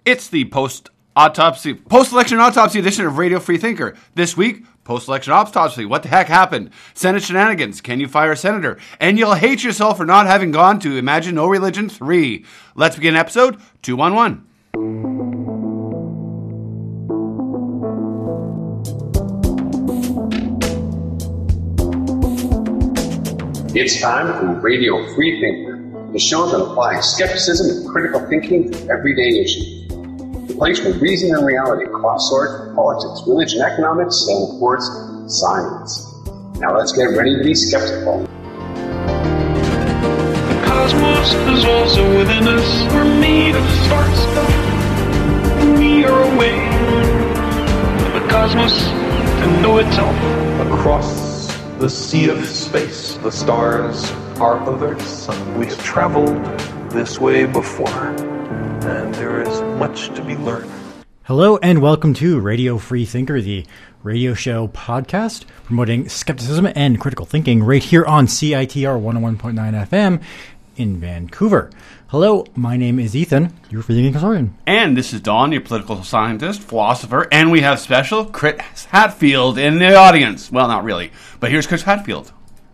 It's the post-election autopsy edition of Radio Free Thinker. This week, post-election autopsy. What the heck happened? Senate shenanigans. Can you fire a senator? And you'll hate yourself for not having gone to Imagine No Religion 3. Let's begin episode 211. It's time for Radio Free Thinker, the show that applies skepticism and critical thinking to everyday issues. The place where reason and reality cross swords with politics, religion, economics, and of course, science. Now let's get ready to be skeptical. The cosmos is also within us. We're made of sparks. We are a way of the cosmos to know itself. Across the sea of space, the stars are of our sun. We've traveled this way before, and there is much to be learned. Hello and welcome to Radio Free Thinker, the radio show podcast promoting skepticism and critical thinking right here on CITR 101.9 FM in Vancouver. Hello, my name is Ethan, your free thinking historian. And this is Don, your political scientist, philosopher, and we have special Chris Hadfield in the audience. Well, not really, but here's Chris Hadfield.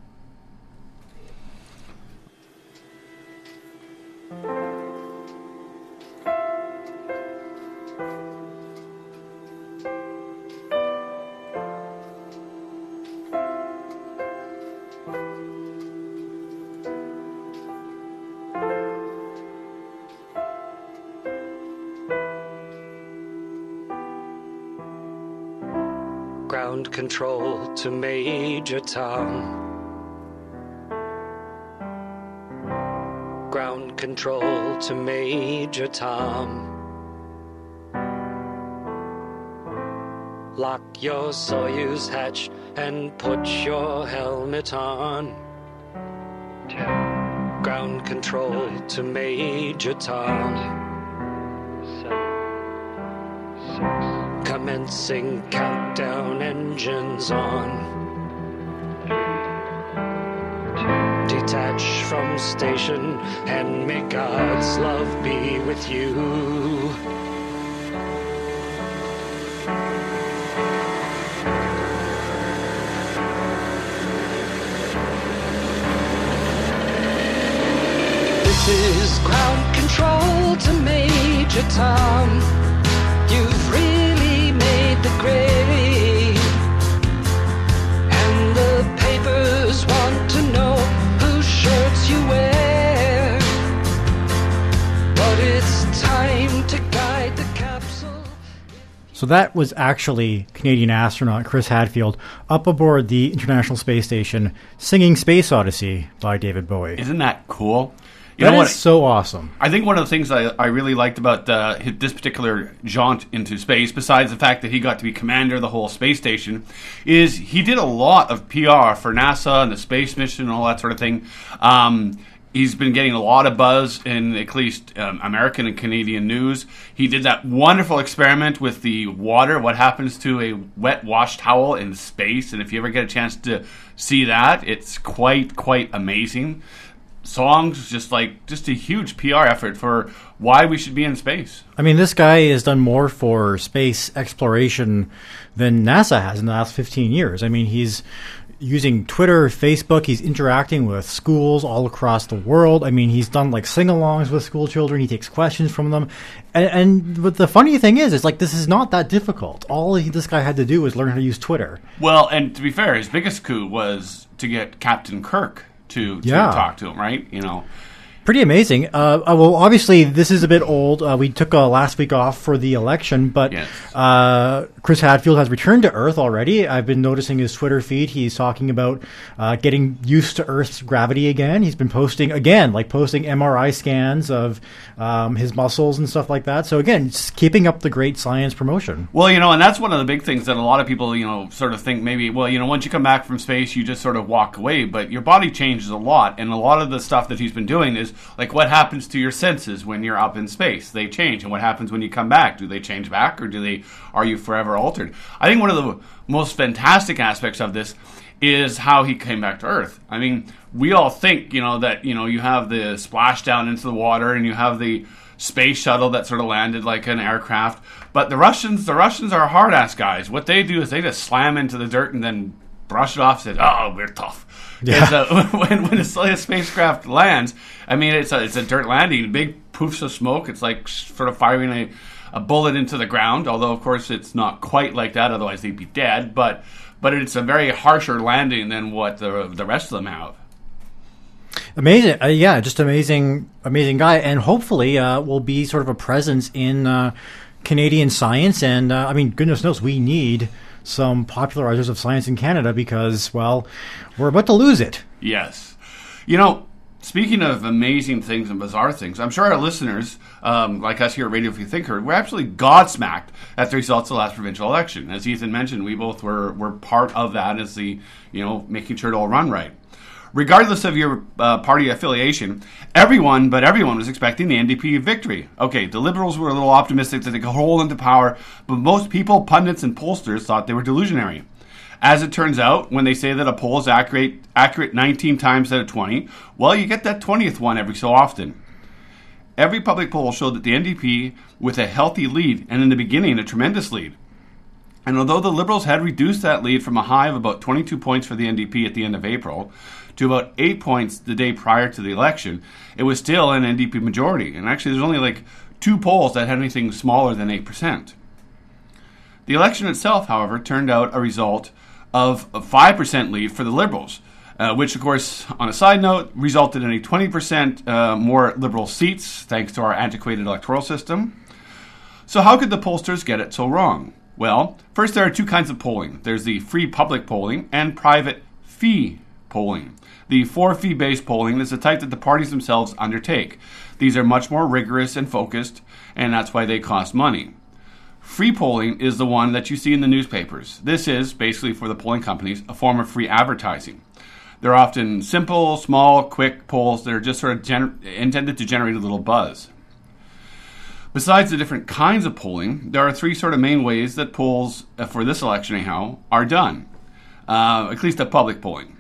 Ground control to Major Tom. Ground control to Major Tom. Lock your Soyuz hatch and put your helmet on. 10. Ground control 9, to Major Tom. 8, 7, 6. Commencing countdown, engines on. 3, 2. Detach from station and may God's love be with you. This is ground control to Major Tom. You've really made the grade, and the papers want to know whose shirts you wear, but it's time to guide the capsule. So that was actually Canadian astronaut Chris Hadfield up aboard the International Space Station singing Space Odyssey by David Bowie. Isn't that cool? That is so awesome. I think one of the things I really liked about this particular jaunt into space, besides the fact that he got to be commander of the whole space station, is he did a lot of PR for NASA and the space mission and all that sort of thing. He's been getting a lot of buzz in at least American and Canadian news. He did that wonderful experiment with the water, what happens to a wet wash towel in space, and if you ever get a chance to see that, it's quite amazing. Songs, just a huge PR effort for why we should be in space. I mean, this guy has done more for space exploration than NASA has in the last 15 years. I mean, he's using Twitter, Facebook, he's interacting with schools all across the world. I mean, he's done sing-alongs with school children, he takes questions from them. And but the funny thing is this is not that difficult. All this guy had to do was learn how to use Twitter. Well, and to be fair, his biggest coup was to get Captain Kirk to talk to him, right? Pretty amazing. Well, obviously, this is a bit old. We took last week off for the election, but yes. Chris Hadfield has returned to Earth already. I've been noticing his Twitter feed. He's talking about getting used to Earth's gravity again. He's been posting MRI scans of his muscles and stuff like that. So again, just keeping up the great science promotion. Well, and that's one of the big things that a lot of people, sort of think maybe, once you come back from space, you just sort of walk away. But your body changes a lot, and a lot of the stuff that he's been doing is is, like, what happens to your senses when you're up in space? They change. And what happens when you come back? Do they change back, or are you forever altered? I think one of the most fantastic aspects of this is how he came back to Earth. I mean, we all think, that, you have the splashdown into the water and you have the space shuttle that sort of landed like an aircraft. But the Russians are hard-ass guys. What they do is they just slam into the dirt and then brush it off and say, oh, we're tough. Yeah. When a spacecraft lands, I mean, it's a dirt landing, big poofs of smoke. It's like sort of firing a bullet into the ground, although, of course, it's not quite like that. Otherwise, they'd be dead. But it's a very harsher landing than what the rest of them have. Amazing. Just amazing guy. And hopefully will be sort of a presence in Canadian science. And, I mean, goodness knows we need some popularizers of science in Canada because, well, we're about to lose it. Yes. Speaking of amazing things and bizarre things, I'm sure our listeners, like us here at Radio Free Thinker, were absolutely gobsmacked at the results of the last provincial election. As Ethan mentioned, we both were part of that as making sure it all run right. Regardless of your party affiliation, everyone was expecting the NDP victory. Okay, the Liberals were a little optimistic that they could hold into power, but most people, pundits and pollsters, thought they were delusionary. As it turns out, when they say that a poll is accurate 19 times out of 20, well, you get that 20th one every so often. Every public poll showed that the NDP with a healthy lead, and in the beginning, a tremendous lead. And although the Liberals had reduced that lead from a high of about 22 points for the NDP at the end of April to about 8 points the day prior to the election, it was still an NDP majority. And actually, there's only like 2 polls that had anything smaller than 8%. The election itself, however, turned out a result of a 5% lead for the Liberals, which, of course, on a side note, resulted in a 20% more Liberal seats, thanks to our antiquated electoral system. So how could the pollsters get it so wrong? Well, first, there are 2 kinds of polling. There's the free public polling and private fee polling. The for-fee-based polling is the type that the parties themselves undertake. These are much more rigorous and focused, and that's why they cost money. Free polling is the one that you see in the newspapers. This is, basically for the polling companies, a form of free advertising. They're often simple, small, quick polls that are just sort of intended to generate a little buzz. Besides the different kinds of polling, there are 3 sort of main ways that polls, for this election anyhow, are done, at least the public polling.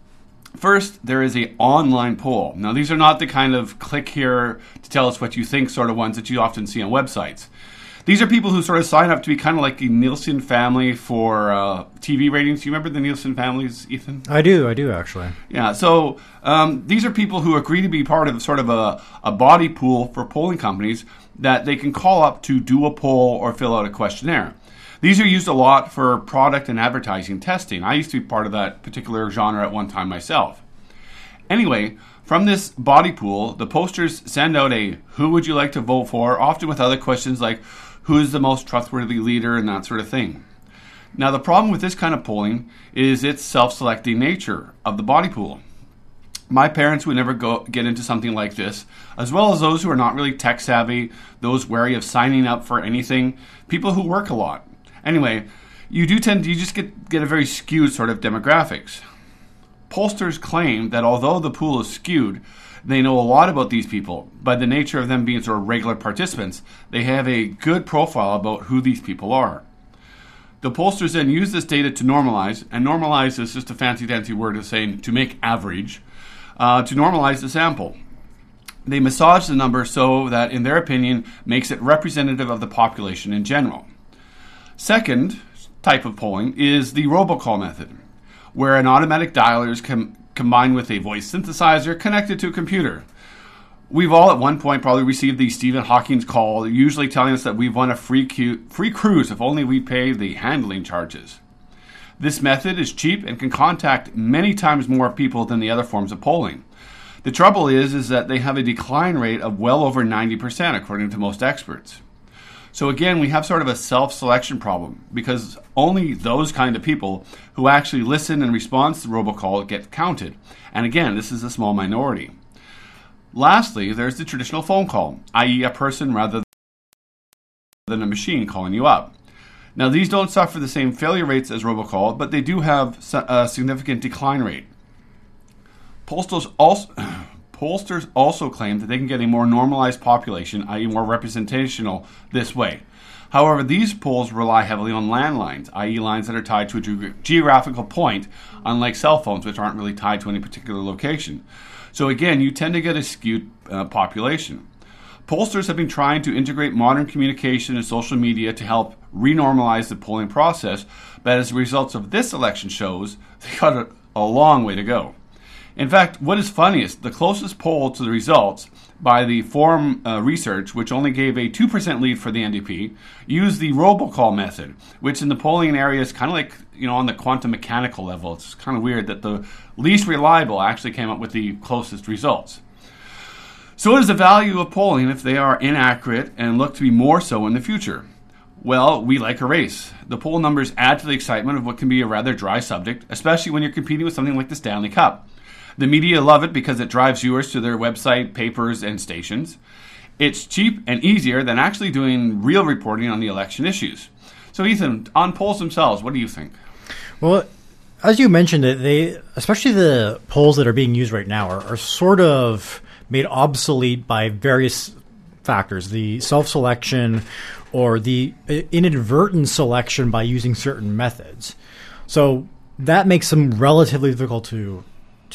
First, there is an online poll. Now, these are not the kind of click here to tell us what you think sort of ones that you often see on websites. These are people who sort of sign up to be kind of like the Nielsen family for TV ratings. Do you remember the Nielsen families, Ethan? I do actually. Yeah, so these are people who agree to be part of sort of a body pool for polling companies that they can call up to do a poll or fill out a questionnaire. These are used a lot for product and advertising testing. I used to be part of that particular genre at one time myself. Anyway, from this body pool, the posters send out a who would you like to vote for, often with other questions like who's the most trustworthy leader and that sort of thing. Now, the problem with this kind of polling is its self-selecting nature of the body pool. My parents would never get into something like this, as well as those who are not really tech savvy, those wary of signing up for anything, people who work a lot. Anyway, you just get a very skewed sort of demographics. Pollsters claim that although the pool is skewed, they know a lot about these people. By the nature of them being sort of regular participants, they have a good profile about who these people are. The pollsters then use this data to normalize, and normalize is just a fancy word of saying to make average, to normalize the sample. They massage the number so that, in their opinion, makes it representative of the population in general. Second type of polling is the robocall method, where an automatic dialer is combined with a voice synthesizer connected to a computer. We've all at one point probably received the Stephen Hawking's call, usually telling us that we've won a free cruise if only we pay the handling charges. This method is cheap and can contact many times more people than the other forms of polling. The trouble is that they have a decline rate of well over 90%, according to most experts. So again, we have sort of a self-selection problem because only those kind of people who actually listen and respond to the robocall get counted. And again, this is a small minority. Lastly, there's the traditional phone call, i.e. a person rather than a machine calling you up. Now, these don't suffer the same failure rates as robocall, but they do have a significant decline rate. Pollsters pollsters also claim that they can get a more normalized population, i.e. more representational, this way. However, these polls rely heavily on landlines, i.e. lines that are tied to a geographical point, unlike cell phones, which aren't really tied to any particular location. So again, you tend to get a skewed population. Pollsters have been trying to integrate modern communication and social media to help renormalize the polling process, but as the results of this election shows, they got a long way to go. In fact, what is funniest, the closest poll to the results by the Forum Research, which only gave a 2% lead for the NDP, used the robocall method, which in the polling area is kind of like, on the quantum mechanical level. It's kind of weird that the least reliable actually came up with the closest results. So what is the value of polling if they are inaccurate and look to be more so in the future? Well, we like a race. The poll numbers add to the excitement of what can be a rather dry subject, especially when you're competing with something like the Stanley Cup. The media love it because it drives viewers to their website, papers, and stations. It's cheap and easier than actually doing real reporting on the election issues. So, Ethan, on polls themselves, what do you think? Well, as you mentioned, especially the polls that are being used right now, are sort of made obsolete by various factors. The self-selection or the inadvertent selection by using certain methods. So that makes them relatively difficult to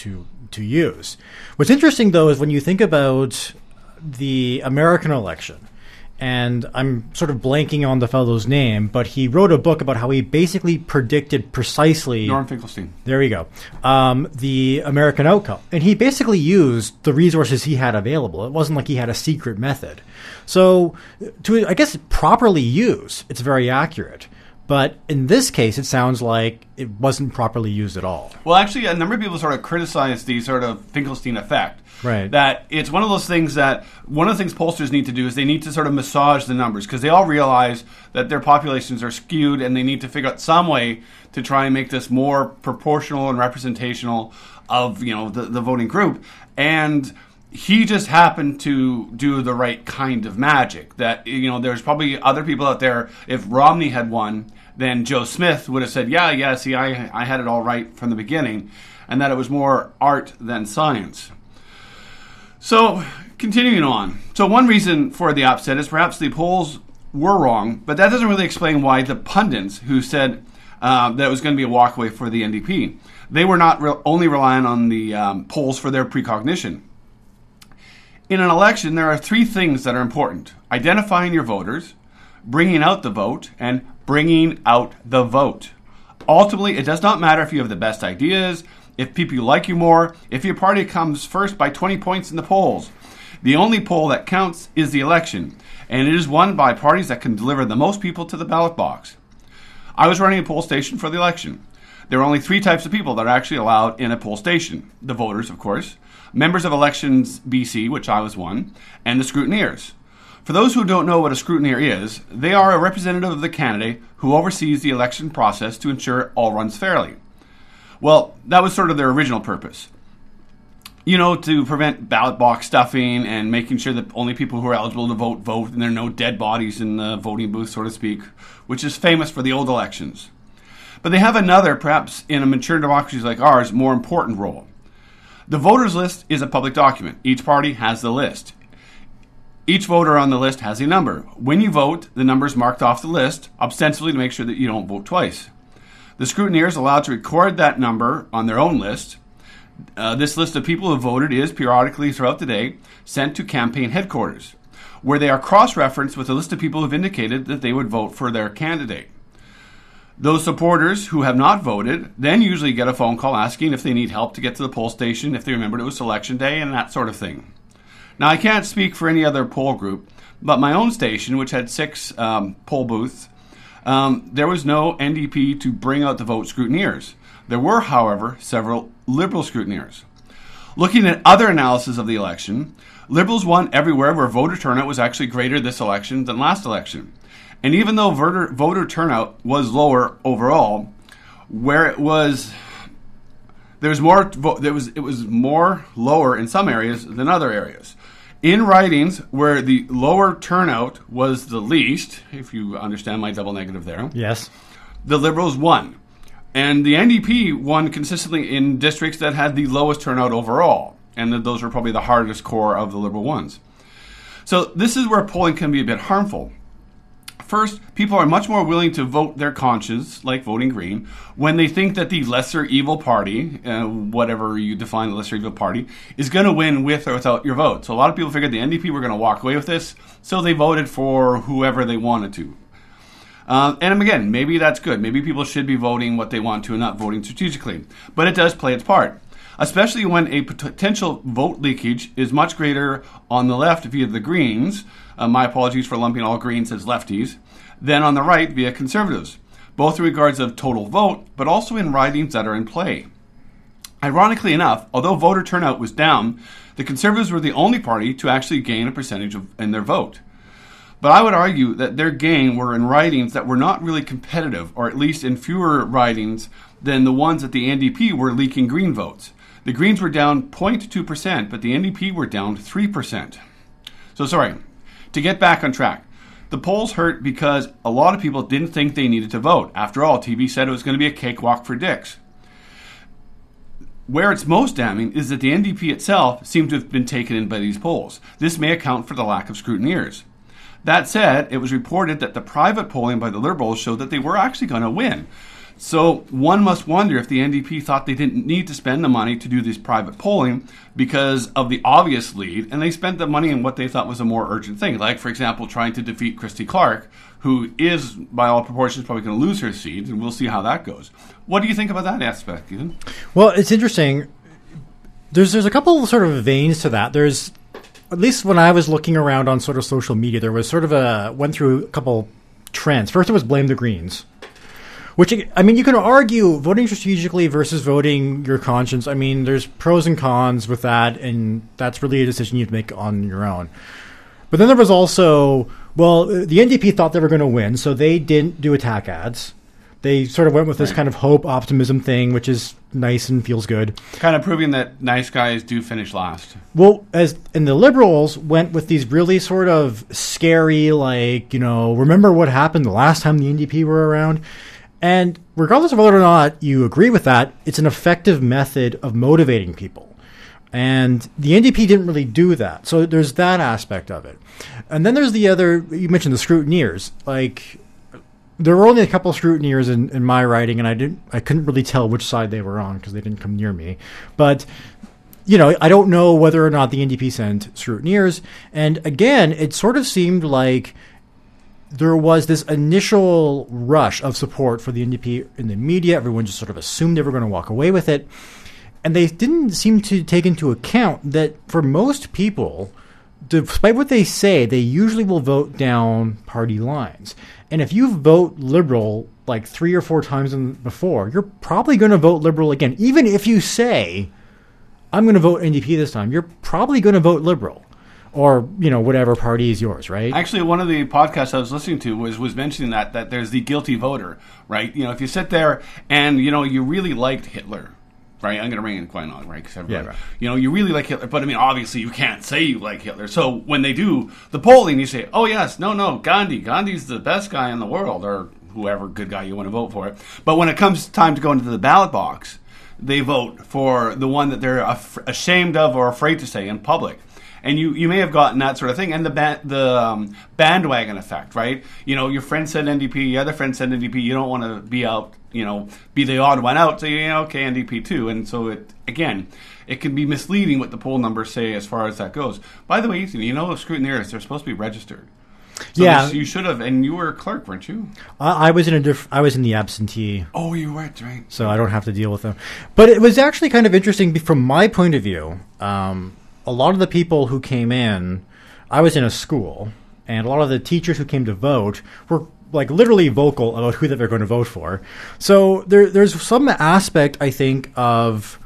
use. What's interesting, though, is when you think about the American election, and I'm sort of blanking on the fellow's name, but he wrote a book about how he basically predicted precisely... Norm Finkelstein. There you go. The American outcome. And he basically used the resources he had available. It wasn't like he had a secret method. So, to, I guess, properly use, it's very accurate. But in this case, it sounds like it wasn't properly used at all. Well, actually, a number of people sort of criticize the sort of Finkelstein effect. Right. That it's one of those things that one of the things pollsters need to do is they need to sort of massage the numbers because they all realize that their populations are skewed and they need to figure out some way to try and make this more proportional and representational of, the voting group. And he just happened to do the right kind of magic. That, there's probably other people out there, if Romney had won, then Joe Smith would have said, yeah, see, I had it all right from the beginning, and that it was more art than science. So, continuing on. So one reason for the upset is perhaps the polls were wrong, but that doesn't really explain why the pundits who said that it was going to be a walkaway for the NDP, they were not only relying on the polls for their precognition. In an election, there are three things that are important: identifying your voters, bringing out the vote, and bringing out the vote. Ultimately, it does not matter if you have the best ideas, if people like you more, if your party comes first by 20 points in the polls. The only poll that counts is the election, and it is won by parties that can deliver the most people to the ballot box. I was running a poll station for the election. There are only three types of people that are actually allowed in a poll station. The voters, of course, members of Elections BC, which I was one, and the scrutineers. For those who don't know what a scrutineer is, they are a representative of the candidate who oversees the election process to ensure all runs fairly. Well, that was sort of their original purpose. To prevent ballot box stuffing and making sure that only people who are eligible to vote, and there are no dead bodies in the voting booth, so to speak, which is famous for the old elections. But they have another, perhaps in a mature democracy like ours, more important role. The voters list is a public document. Each party has the list. Each voter on the list has a number. When you vote, the number is marked off the list, ostensibly to make sure that you don't vote twice. The scrutineer is allowed to record that number on their own list. This list of people who voted is periodically throughout the day sent to campaign headquarters, where they are cross-referenced with a list of people who have indicated that they would vote for their candidate. Those supporters who have not voted then usually get a phone call asking if they need help to get to the poll station, if they remembered it was election day, and that sort of thing. Now, I can't speak for any other poll group, but my own station, which had 6 poll booths, there was no NDP to bring out the vote scrutineers. There were, however, several Liberal scrutineers. Looking at other analysis of the election, Liberals won everywhere where voter turnout was actually greater this election than last election. And even though voter turnout was lower overall, where it was more lower in some areas than other areas. In ridings where the lower turnout was the least, if you understand my double negative there. Yes. The Liberals won. And the NDP won consistently in districts that had the lowest turnout overall. and that those are probably the hardest core of the Liberal ones. So this is where polling can be a bit harmful. First, people are much more willing to vote their conscience, like voting Green, when they think that the lesser evil party, whatever you define the lesser evil party, is going to win with or without your vote. So a lot of people figured the NDP were going to walk away with this, so they voted for whoever they wanted to. And again, maybe that's good. Maybe people should be voting what they want to and not voting strategically. But it does play its part, especially when a potential vote leakage is much greater on the left via the Greens, my apologies for lumping all Greens as lefties, than on the right via Conservatives, both in regards of total vote, but also in ridings that are in play. Ironically enough, although voter turnout was down, the Conservatives were the only party to actually gain a percentage in their vote. But I would argue that their gain were in ridings that were not really competitive, or at least in fewer ridings than the ones that the NDP were leaking Green votes. The Greens were down 0.2%, but the NDP were down 3%. So sorry, to get back on track, the polls hurt because a lot of people didn't think they needed to vote. After all, TV said it was going to be a cakewalk for dicks. Where it's most damning is that the NDP itself seemed to have been taken in by these polls. This may account for the lack of scrutineers. That said, it was reported that the private polling by the Liberals showed that they were actually going to win. So one must wonder if the NDP thought they didn't need to spend the money to do this private polling because of the obvious lead, and they spent the money on what they thought was a more urgent thing, like, for example, trying to defeat Christy Clark, who is, by all proportions, probably going to lose her seat, and we'll see how that goes. What do you think about that aspect, Ethan? Well, it's interesting. There's a couple sort of veins to that. There's, at least when I was looking around on sort of social media, there was sort of went through a couple trends. First, it was blame the Greens. Which, I mean, you can argue voting strategically versus voting your conscience. I mean, there's pros and cons with that, and that's really a decision you have to make on your own. But then there was also, well, the NDP thought they were going to win, so they didn't do attack ads. They sort of went with this kind of hope, optimism thing, which is nice and feels good. Kind of proving that nice guys do finish last. Well, and the Liberals went with these really sort of scary, like, you know, remember what happened the last time the NDP were around? And regardless of whether or not you agree with that, it's an effective method of motivating people. And the NDP didn't really do that. So there's that aspect of it. And then there's the other, you mentioned the scrutineers. Like, there were only a couple of scrutineers in my writing, and I couldn't really tell which side they were on because they didn't come near me. But, you know, I don't know whether or not the NDP sent scrutineers. And again, it sort of seemed like there was this initial rush of support for the NDP in the media. Everyone just sort of assumed they were going to walk away with it. And they didn't seem to take into account that for most people, despite what they say, they usually will vote down party lines. And if you vote Liberal like 3 or 4 times before, you're probably going to vote Liberal again. Even if you say, I'm going to vote NDP this time, you're probably going to vote Liberal. Or, you know, whatever party is yours, right? Actually, one of the podcasts I was listening to was mentioning that there's the guilty voter, right? You know, if you sit there and, you know, you really liked Hitler, right? I'm going to bring in Quinlan, right? Because everybody, right. You know, you really like Hitler. But, I mean, obviously you can't say you like Hitler. So when they do the polling, you say, oh, yes, no, Gandhi. Gandhi's the best guy in the world, or whoever good guy you want to vote for. But when it comes time to go into the ballot box, they vote for the one that they're ashamed of or afraid to say in public. And you may have gotten that sort of thing. And the bandwagon effect, right? You know, your friend said NDP, your other friend said NDP. You don't want to be out, you know, be the odd one out. So, you know, okay, NDP too. And so, it can be misleading what the poll numbers say as far as that goes. By the way, Ethan, you know, scrutineers, they're supposed to be registered. So yeah. You should have. And you were a clerk, weren't you? I was in the absentee. Oh, you weren't, right. So I don't have to deal with them. But it was actually kind of interesting from my point of view. A lot of the people who came in, I was in a school, and a lot of the teachers who came to vote were like literally vocal about who they were going to vote for. So there's some aspect, I think, of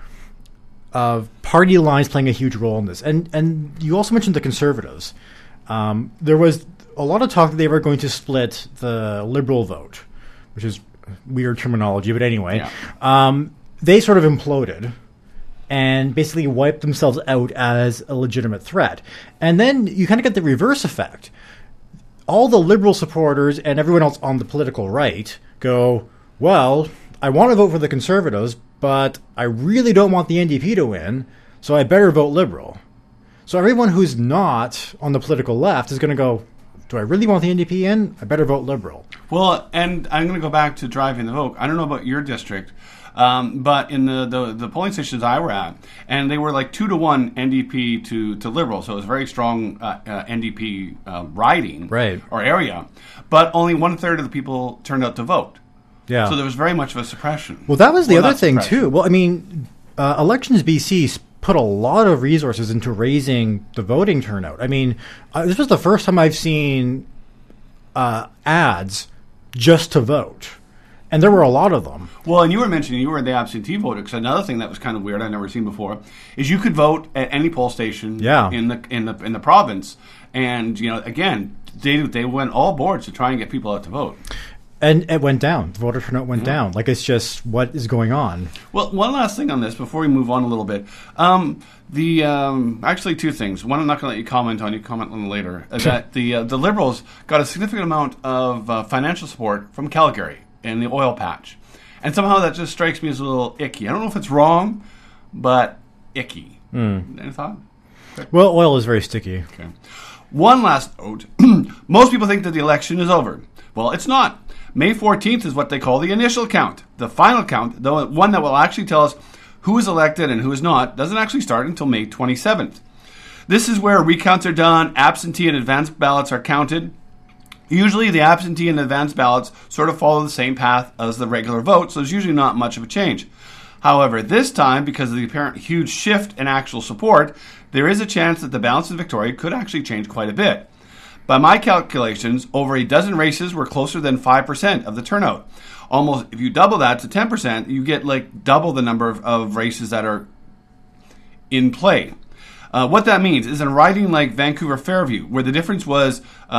party lines playing a huge role in this. And you also mentioned the Conservatives. There was a lot of talk that they were going to split the Liberal vote, which is weird terminology, but anyway. Yeah. They sort of imploded and basically wiped themselves out as a legitimate threat. And then you kind of get the reverse effect. All the Liberal supporters and everyone else on the political right go, well, I want to vote for the Conservatives, but I really don't want the NDP to win, so I better vote Liberal. So everyone who's not on the political left is going to go, do I really want the NDP in? I better vote Liberal. Well, and I'm going to go back to driving the vote. I don't know about your district, but in the polling stations I were at, and they were like 2-1 NDP to Liberal, so it was a very strong NDP riding or area, but only 1/3 of the people turned out to vote. Yeah. So there was very much of a suppression. Well, that was the other thing, too. Well, I mean, Elections BC put a lot of resources into raising the voting turnout. I mean, this was the first time I've seen ads just to vote. And there were a lot of them. Well, and you were mentioning you were the absentee voter, because another thing that was kind of weird I'd never seen before is you could vote at any poll station in the province, and again they went all boards to try and get people out to vote. And it went down. The voter turnout went down. Like, it's just what is going on. Well, one last thing on this before we move on a little bit. Actually, two things. One, I'm not going to let you comment on. You comment on later. That the Liberals got a significant amount of financial support from Calgary and the oil patch, and somehow that just strikes me as a little icky. I don't know if it's wrong, but icky. Any thought? Okay. Well, oil is very sticky. Okay. One last note. Most people think that the election is over. Well, it's not. May 14th is what they call the initial count. The final count, the one that will actually tell us who is elected and who is not, doesn't actually start until May 27th. This is where recounts are done, absentee and advance ballots are counted. Usually the absentee and advance ballots sort of follow the same path as the regular vote, so there's usually not much of a change. However, this time, because of the apparent huge shift in actual support, there is a chance that the balance in Victoria could actually change quite a bit. By my calculations, over a dozen races were closer than 5% of the turnout. Almost, if you double that to 10%, you get like double the number of races that are in play. What that means is in a riding like Vancouver Fairview, where the difference was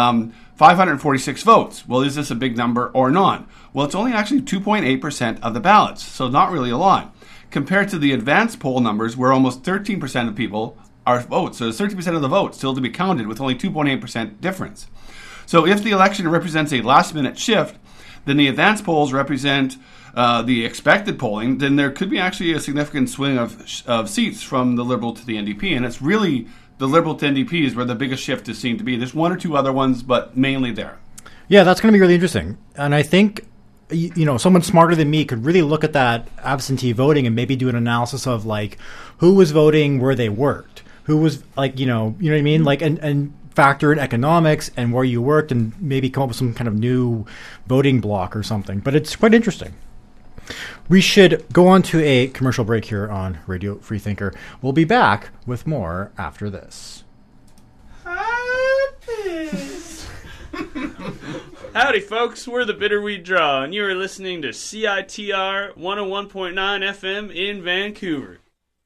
546 votes. Well, is this a big number or not? Well, it's only actually 2.8% of the ballots, so not really a lot. Compared to the advanced poll numbers, where almost 13% of people are votes. So 30% of the vote still to be counted with only 2.8% difference. So if the election represents a last-minute shift, then the advanced polls represent the expected polling, then there could be actually a significant swing of seats from the Liberal to the NDP. And it's really the Liberal to NDP is where the biggest shift is seen to be. There's one or two other ones, but mainly there. Yeah, that's going to be really interesting. And I think someone smarter than me could really look at that absentee voting and maybe do an analysis of like who was voting where they worked. Who was like, you know what I mean? Like, and factor in economics and where you worked and maybe come up with some kind of new voting block or something. But it's quite interesting. We should go on to a commercial break here on Radio Freethinker. We'll be back with more after this. Howdy, folks. We're the Bitterweed Draw, and you are listening to CITR 101.9 FM in Vancouver.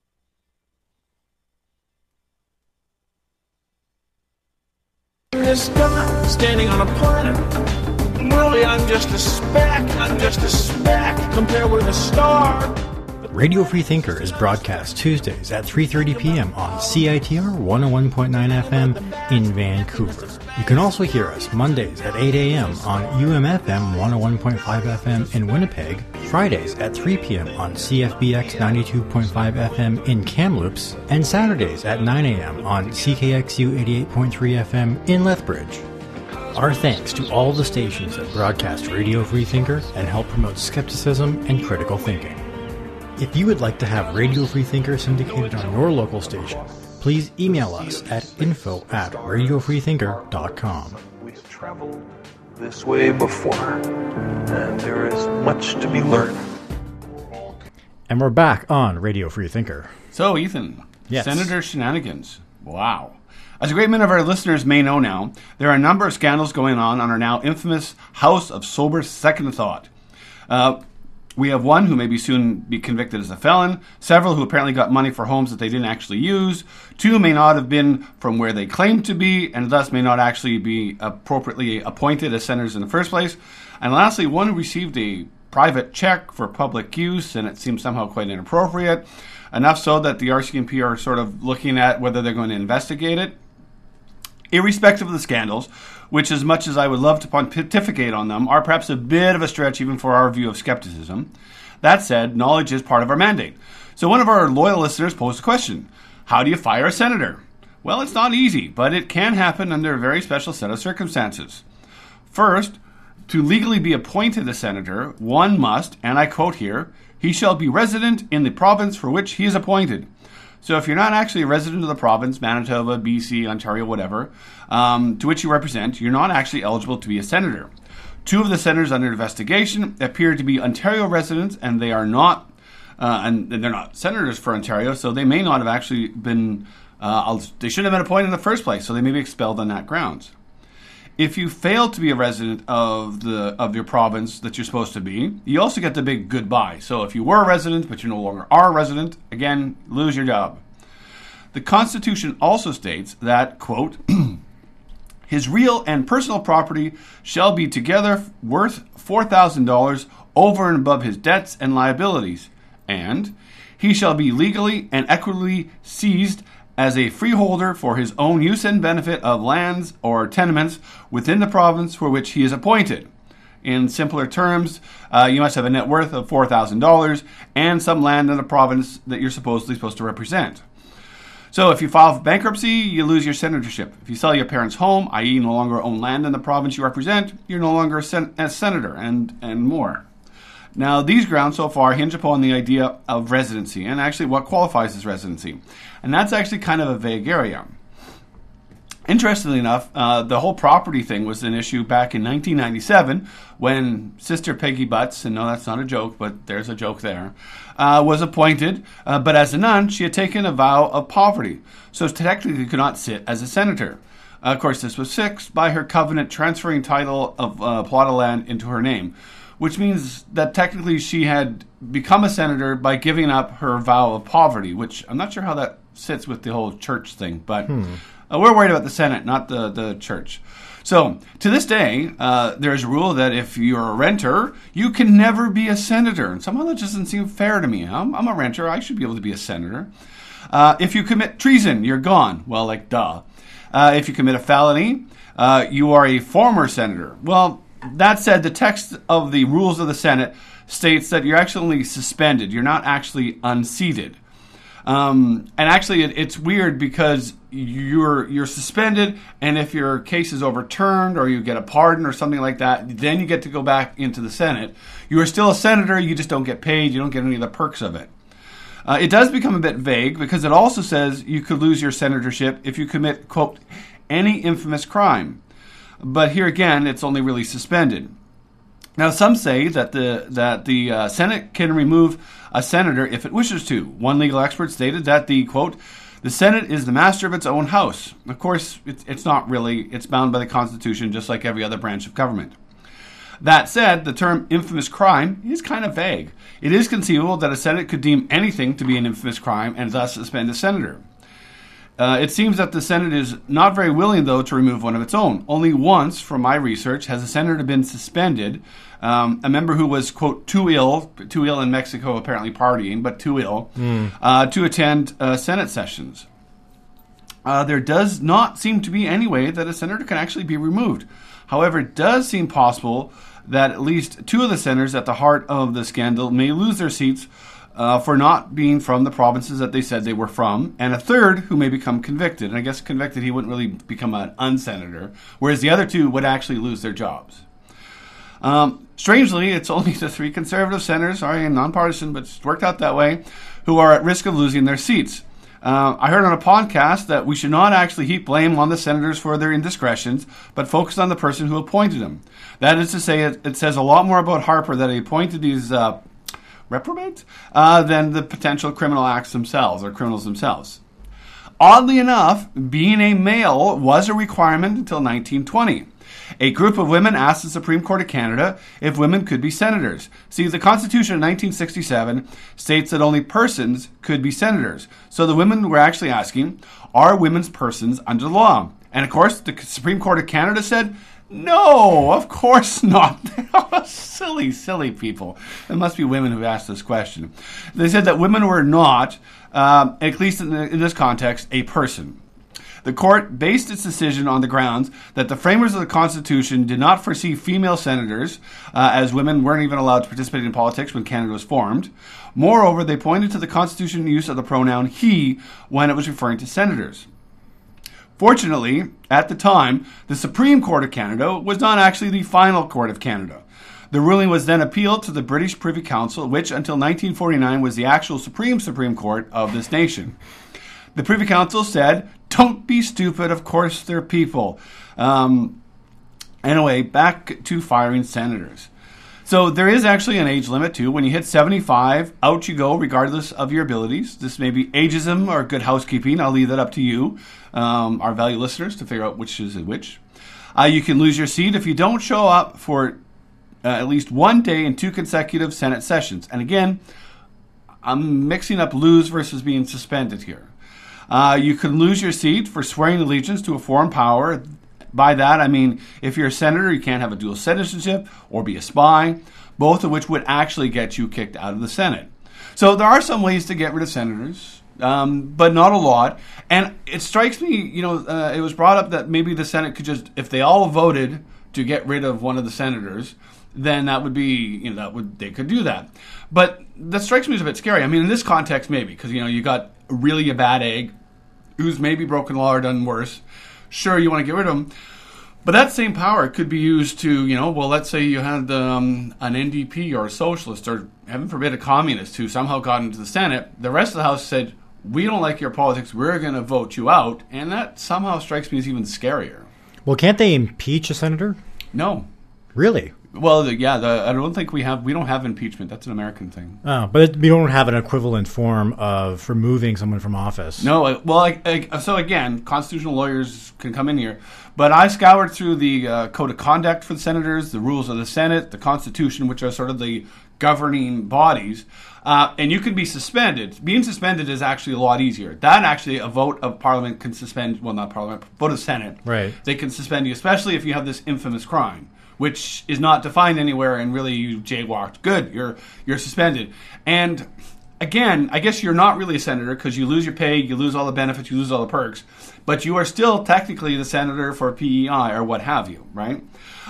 This guy standing on a planet. Really, I'm just a speck compared with a star. Radio Freethinker is broadcast Tuesdays at 3:30 p.m. on CITR 101.9 FM in Vancouver. You can also hear us Mondays at 8 a.m. on UMFM 101.5 FM in Winnipeg, Fridays at 3 p.m. on CFBX 92.5 FM in Kamloops, and Saturdays at 9 a.m. on CKXU 88.3 FM in Lethbridge. Our thanks to all the stations that broadcast Radio Freethinker and help promote skepticism and critical thinking. If you would like to have Radio Freethinker syndicated on your local station, please email us at info@radiofreethinker.com. We've traveled this way before, and there is much to be learned. And we're back on Radio Freethinker. So, Ethan, yes. Senator Shenanigans. Wow. As a great many of our listeners may know now, there are a number of scandals going on our now infamous House of Sober Second Thought. We have one who may be soon be convicted as a felon, several who apparently got money for homes that they didn't actually use, two may not have been from where they claimed to be, and thus may not actually be appropriately appointed as senators in the first place, and lastly, one who received a private check for public use, and it seems somehow quite inappropriate, enough so that the RCMP are sort of looking at whether they're going to investigate it. Irrespective of the scandals, which as much as I would love to pontificate on them, are perhaps a bit of a stretch even for our view of skepticism. That said, knowledge is part of our mandate. So one of our loyal listeners posed a question. How do you fire a senator? Well, it's not easy, but it can happen under a very special set of circumstances. First, to legally be appointed a senator, one must, and I quote here, he shall be resident in the province for which he is appointed. So if you're not actually a resident of the province, Manitoba, BC, Ontario, whatever, to which you represent, you're not actually eligible to be a senator. Two of the senators under investigation appear to be Ontario residents, and they are not, and they're not senators for Ontario, so they may not have actually been, they shouldn't have been appointed in the first place, so they may be expelled on that grounds. If you fail to be a resident of your province that you're supposed to be, you also get the big goodbye. So if you were a resident but you no longer are a resident, again, lose your job. The Constitution also states that, quote, his real and personal property shall be together worth $4,000 over and above his debts and liabilities, and he shall be legally and equitably seized as a freeholder for his own use and benefit of lands or tenements within the province for which he is appointed. In simpler terms, you must have a net worth of $4,000 and some land in the province that you're supposed to represent. So if you file for bankruptcy, you lose your senatorship. If you sell your parents' home, i.e. no longer own land in the province you represent, you're no longer a senator, and more. Now, these grounds so far hinge upon the idea of residency and actually what qualifies as residency. And that's actually kind of a vague area. Interestingly enough, the whole property thing was an issue back in 1997 when Sister Peggy Butts, and no, that's not a joke, but there's a joke there, was appointed. But as a nun, she had taken a vow of poverty, so technically could not sit as a senator. Of course, this was fixed by her covenant transferring title of plot of land into her name, which means that technically she had become a senator by giving up her vow of poverty, which I'm not sure how that sits with the whole church thing, but we're worried about the Senate, not the church. So, to this day, there's a rule that if you're a renter, you can never be a senator. And somehow that just doesn't seem fair to me. I'm a renter. I should be able to be a senator. If you commit treason, you're gone. Well, like, duh. If you commit a felony, you are a former senator. Well, that said, the text of the rules of the Senate states that you're actually suspended. You're not actually unseated. And actually, it's weird because you're suspended, and if your case is overturned or you get a pardon or something like that, then you get to go back into the Senate. You are still a senator. You just don't get paid. You don't get any of the perks of it. It does become a bit vague because it also says you could lose your senatorship if you commit, quote, any infamous crime. But here again, it's only really suspended. Now, some say that the Senate can remove a senator if it wishes to. One legal expert stated that the, quote, the Senate is the master of its own house. Of course, it's not really. It's bound by the Constitution, just like every other branch of government. That said, the term infamous crime is kind of vague. It is conceivable that a Senate could deem anything to be an infamous crime and thus suspend a senator. It seems that the Senate is not very willing, though, to remove one of its own. Only once, from my research, has a senator been suspended. A member who was, quote, too ill in Mexico, apparently partying, but too ill, to attend Senate sessions. There does not seem to be any way that a senator can actually be removed. However, it does seem possible that at least two of the senators at the heart of the scandal may lose their seats for not being from the provinces that they said they were from, and a third who may become convicted. And I guess convicted, he wouldn't really become an unsenator, whereas the other two would actually lose their jobs. Strangely, it's only the three conservative senators, sorry, I'm nonpartisan, but it's worked out that way, who are at risk of losing their seats. I heard on a podcast that we should not actually heap blame on the senators for their indiscretions, but focus on the person who appointed them. That is to say, it says a lot more about Harper that he appointed these reprobates than the potential criminal acts themselves or criminals themselves. Oddly enough, being a male was a requirement until 1920. A group of women asked the Supreme Court of Canada if women could be senators. See, the Constitution of 1967 states that only persons could be senators. So the women were actually asking, are women's persons under the law? And of course, the Supreme Court of Canada said, no, of course not. Silly people. It must be women who asked this question. They said that women were not, at least in this context, a person. The court based its decision on the grounds that the framers of the Constitution did not foresee female senators, as women weren't even allowed to participate in politics when Canada was formed. Moreover, they pointed to the Constitution use of the pronoun he when it was referring to senators. Fortunately, at the time, the Supreme Court of Canada was not actually the final court of Canada. The ruling was then appealed to the British Privy Council, which until 1949 was the actual Supreme Court of this nation. The Privy Council said, "Don't be stupid, of course they're people." Anyway, back to firing senators. So there is actually an age limit too. When you hit 75, out you go, regardless of your abilities. This may be ageism or good housekeeping. I'll leave that up to you, our valued listeners, to figure out which is which. You can lose your seat if you don't show up for at least one day in 2 consecutive Senate sessions. And again, I'm mixing up lose versus being suspended here. You can lose your seat for swearing allegiance to a foreign power. By that, I mean, if you're a senator, you can't have a dual citizenship or be a spy, both of which would actually get you kicked out of the Senate. So there are some ways to get rid of senators, but not a lot. And it strikes me, it was brought up that maybe the Senate could just, if they all voted to get rid of one of the senators, then that would be, they could do that. But that strikes me as a bit scary. I mean, in this context, maybe, because, you got really a bad egg who's maybe broken law or done worse. Sure, you want to get rid of them, but that same power could be used to, let's say you had an NDP or a socialist or, heaven forbid, a communist who somehow got into the Senate. The rest of the House said, we don't like your politics, we're going to vote you out, and that somehow strikes me as even scarier. Well, can't they impeach a senator? No. Really? Well, I don't think we don't have impeachment. That's an American thing. Oh, but we don't have an equivalent form of removing someone from office. No, well, so again, constitutional lawyers can come in here. But I scoured through the Code of Conduct for the senators, the rules of the Senate, the Constitution, which are sort of the governing bodies, and you can be suspended. Being suspended is actually a lot easier. That actually, a vote of Parliament can suspend, well, not Parliament, vote of Senate. Right. They can suspend you, especially if you have this infamous crime, which is not defined anywhere, and really you jaywalked. Good, you're suspended. And again, I guess you're not really a senator because you lose your pay, you lose all the benefits, you lose all the perks, but you are still technically the senator for PEI or what have you, right?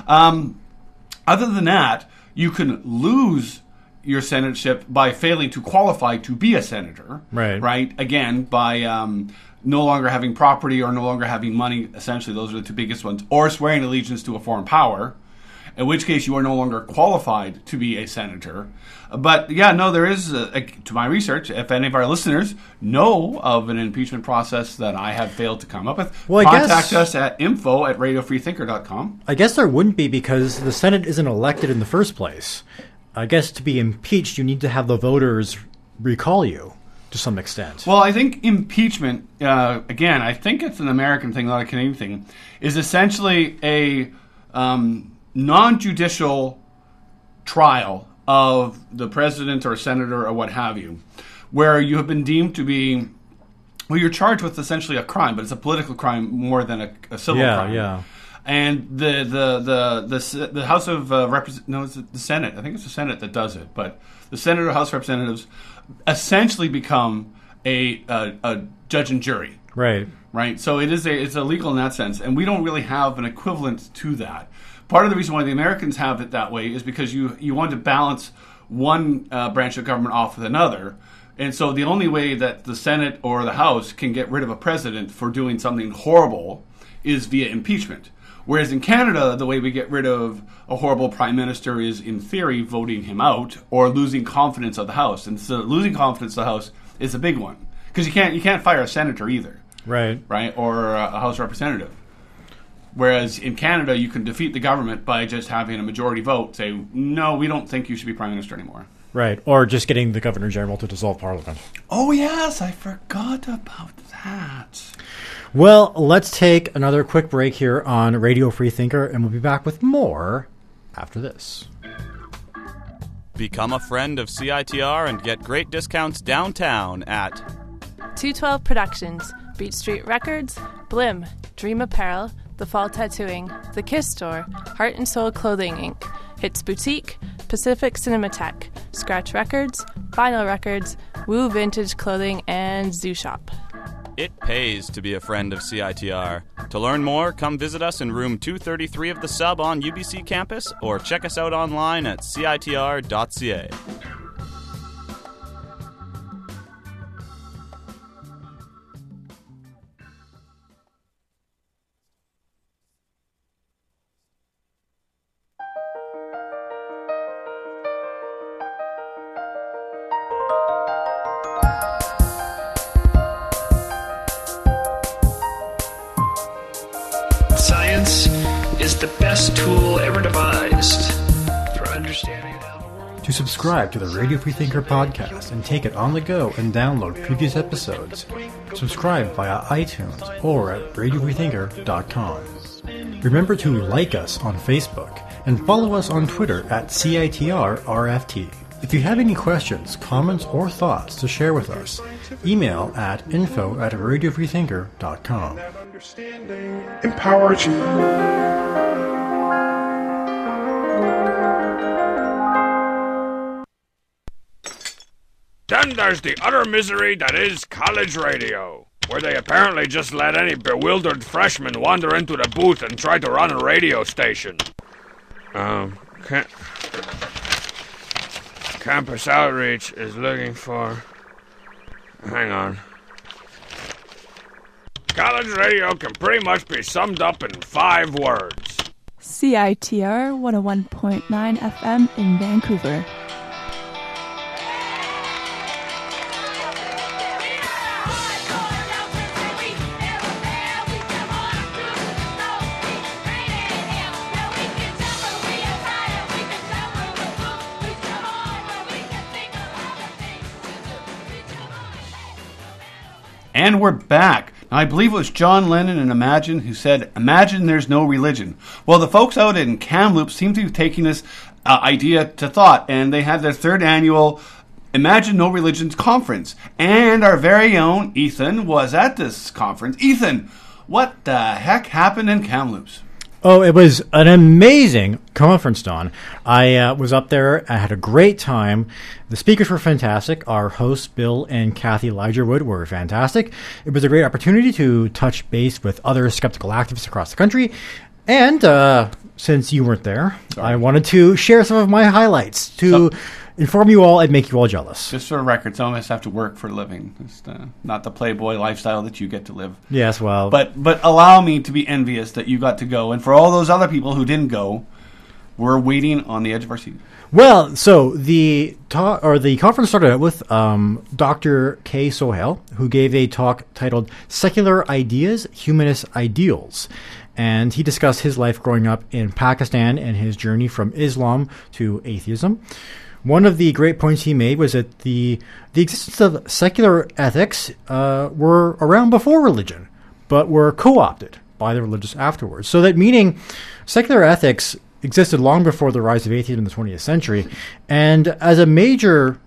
Other than that, you can lose your senatorship by failing to qualify to be a senator, right? Again, by no longer having property or no longer having money. Essentially, those are the two biggest ones. Or swearing allegiance to a foreign power, in which case you are no longer qualified to be a senator. But yeah, no, there is, to my research, if any of our listeners know of an impeachment process that I have failed to come up with, contact us at info@radiofreethinker.com. I guess there wouldn't be because the Senate isn't elected in the first place. I guess to be impeached, you need to have the voters recall you to some extent. Well, I think impeachment, again, I think it's an American thing, not a Canadian thing, is essentially a non-judicial trial of the president or senator or what have you, where you have been deemed to be, well, you're charged with essentially a crime, but it's a political crime more than a civil crime. Yeah. And the House of it's the Senate. I think it's the Senate that does it, but the Senate or House of Representatives essentially become a judge and jury. Right. So it's illegal in that sense, and we don't really have an equivalent to that. Part of the reason why the Americans have it that way is because you want to balance one branch of government off with another. And so the only way that the Senate or the House can get rid of a president for doing something horrible is via impeachment. Whereas in Canada, the way we get rid of a horrible prime minister is, in theory, voting him out or losing confidence of the House. And so losing confidence of the House is a big one. Because you can't fire a senator either. Right? Or a House representative. Whereas in Canada, you can defeat the government by just having a majority vote say, no, we don't think you should be prime minister anymore. Right, or just getting the Governor General to dissolve Parliament. Oh, yes, I forgot about that. Well, let's take another quick break here on Radio Free Thinker, and we'll be back with more after this. Become a friend of CITR and get great discounts downtown at 212 Productions, Beach Street Records, Blim, Dream Apparel, The Fall Tattooing, The Kiss Store, Heart and Soul Clothing Inc., Hits Boutique, Pacific Cinematheque, Scratch Records, Vinyl Records, Woo Vintage Clothing, and Zoo Shop. It pays to be a friend of CITR. To learn more, come visit us in room 233 of the Sub on UBC campus or check us out online at citr.ca. Science is the best tool ever devised for understanding how the world... To subscribe to the Radio Freethinker podcast and take it on the go and download previous episodes, subscribe via iTunes or at radiofreethinker.com. Remember to like us on Facebook and follow us on Twitter at CITRRFT. If you have any questions, comments, or thoughts to share with us, email at info@radiofreethinker.com. Understanding empowers you. Then there's the utter misery that is college radio, where they apparently just let any bewildered freshman wander into the booth and try to run a radio station. Campus Outreach is looking for... Hang on. College radio can pretty much be summed up in 5 words. CITR 101.9 FM in Vancouver. And we're back. Now, I believe it was John Lennon in Imagine who said, "Imagine there's no religion." Well, the folks out in Kamloops seem to be taking this idea to thought, and they had their 3rd annual Imagine No Religions conference. And our very own Ethan was at this conference. Ethan, what the heck happened in Kamloops? Oh, it was an amazing conference, Don. I was up there. I had a great time. The speakers were fantastic. Our hosts, Bill and Kathy Ligerwood, were fantastic. It was a great opportunity to touch base with other skeptical activists across the country. And since you weren't there, I wanted to share some of my highlights to inform you all and make you all jealous. Just for a record, some of us have to work for a living. It's not the playboy lifestyle that you get to live. Yes, well... But allow me to be envious that you got to go. And for all those other people who didn't go, we're waiting on the edge of our seat. Well, so the conference started out with Dr. Kay Sohail, who gave a talk titled Secular Ideas, Humanist Ideals. And he discussed his life growing up in Pakistan and his journey from Islam to atheism. One of the great points he made was that the existence of secular ethics were around before religion, but were co-opted by the religious afterwards. So that meaning secular ethics existed long before the rise of atheism in the 20th century. And as a major